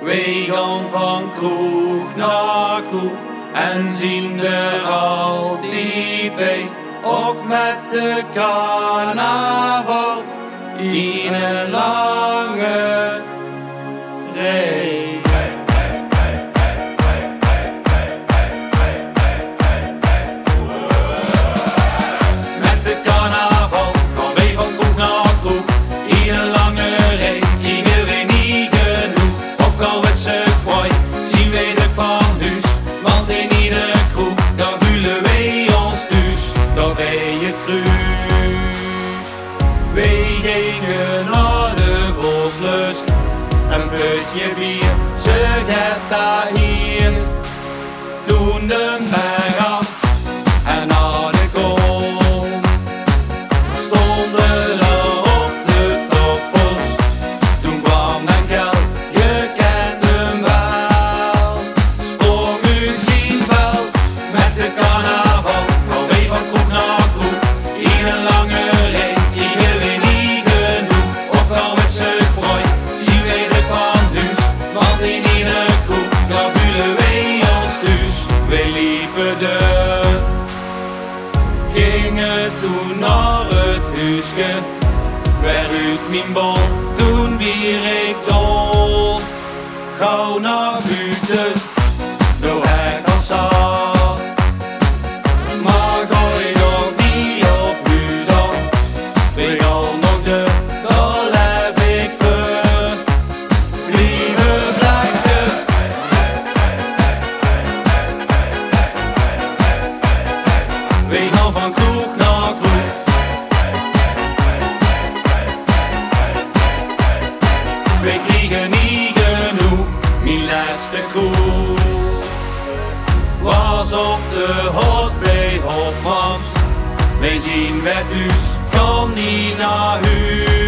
We gaan van kroeg naar kroeg en zien er altijd bij. Ook met de carnaval in een lange rij. Met de carnaval gaan wij van kroeg naar kroeg in een lange rij. Krijgen wij niet genoeg, ook al wordt ze mooi, zien wij de van huis. Want in iedere kroeg, daar voelen wij ons thuis. Daar bij het kruis. Wij gingen naar de Boslust, een putje bier, ze gaat daar hier. Toen de berg af en naar de kom, stonden er op de toffels. Toen kwam een kel, je kent hem wel, sprong u zien wel. Met de carnaval gaan wij van kroeg naar kroeg in een lange rij. Krijgen wij niet genoeg, ook al wordt ze mooi, zien wij de van huis. Want in iedere kroeg, daar voelen wij ons thuis. Wij liepen gingen toen naar het huisje, waaruit mijn bol, toen wier ik dol. Gauw naar buiten, door hek als zat. Maar gooi nog niet op huis af. We gaan nog daar leef ik voor. Lieve blijkte. We gaan van kroeg naar kroeg. We krijgen niet genoeg, mijn laatste kroeg was op de Horst bij Hopmans. Wij zien werd thuis, gaan niet naar huis.